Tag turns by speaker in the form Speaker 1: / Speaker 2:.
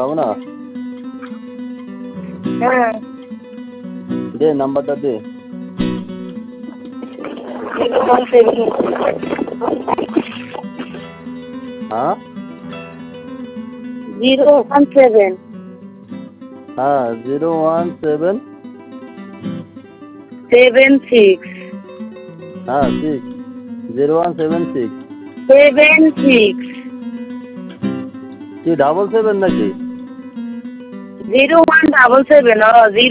Speaker 1: যাবো না?
Speaker 2: হ্যাঁ।
Speaker 1: দে নাম্বারটা দে।
Speaker 2: 017
Speaker 1: হ্যাঁ
Speaker 2: 017
Speaker 1: হ্যাঁ 017
Speaker 2: 76
Speaker 1: হ্যাঁ 6 0176
Speaker 2: 76
Speaker 1: কি 77 নাকি?
Speaker 2: 0177